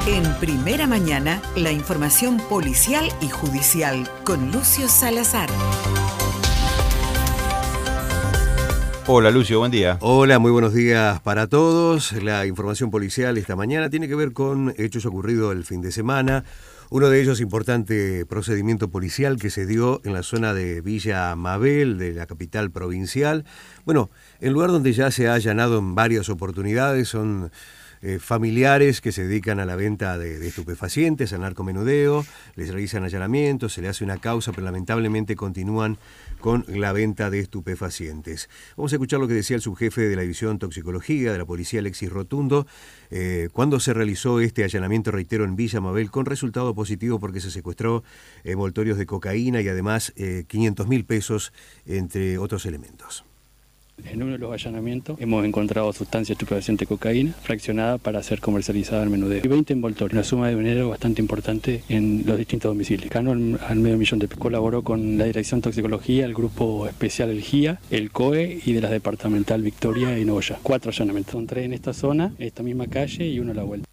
En Primera Mañana, la información policial y judicial con Lucio Salazar. Hola Lucio, buen día. Hola, muy buenos días para todos. La información policial esta mañana tiene que ver con hechos ocurridos el fin de semana. Uno de ellos, importante procedimiento policial que se dio en la zona de Villa Mabel, de la capital provincial. Bueno, el lugar donde ya se ha allanado en varias oportunidades son familiares que se dedican a la venta de estupefacientes, al narcomenudeo, les realizan allanamientos, se le hace una causa, pero lamentablemente continúan con la venta de estupefacientes. Vamos a escuchar lo que decía el subjefe de la División Toxicología de la Policía, Alexis Rotundo, cuando se realizó este allanamiento, reitero, en Villa Mabel, con resultado positivo porque se secuestró envoltorios de cocaína y además 500.000 pesos, entre otros elementos. En uno de los allanamientos hemos encontrado sustancia estupefaciente cocaína fraccionada para ser comercializada al menudeo y 20 envoltorios, una suma de dinero bastante importante en los distintos domicilios. Ganó al $500.000 de pesos. Colaboró con la Dirección Toxicología, el Grupo Especial El GIA, el COE y de las departamental Victoria y Nogoyá. 4 allanamientos, son 3 en esta zona, en esta misma calle y uno a la vuelta.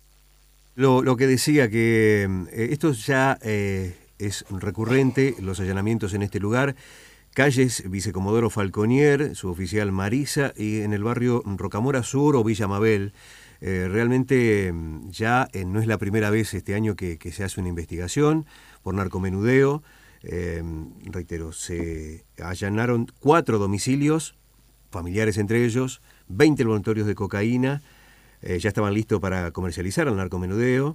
Lo que decía que esto ya es recurrente, los allanamientos en este lugar. Calles Vicecomodoro Falconier, suboficial Marisa, y en el barrio Rocamora Sur o Villa Mabel. Realmente ya no es la primera vez este año que se hace una investigación por narcomenudeo. Reitero, se allanaron 4 domicilios, familiares entre ellos, 20 envoltorios de cocaína, ya estaban listos para comercializar al narcomenudeo.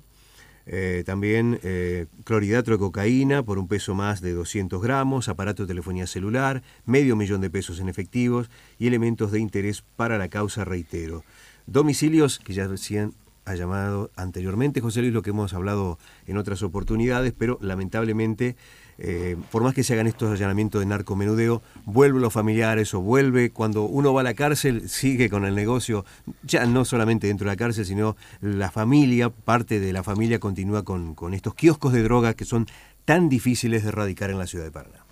También clorhidrato de cocaína por un peso más de 200 gramos, aparato de telefonía celular, $500.000 de pesos en efectivos y elementos de interés para la causa, reitero. Domicilios que ya recién ha llamado anteriormente, José Luis, lo que hemos hablado en otras oportunidades, pero lamentablemente, por más que se hagan estos allanamientos de narcomenudeo, vuelven los familiares o vuelve cuando uno va a la cárcel, sigue con el negocio, ya no solamente dentro de la cárcel, sino la familia, parte de la familia continúa con estos kioscos de droga que son tan difíciles de erradicar en la ciudad de Paraná.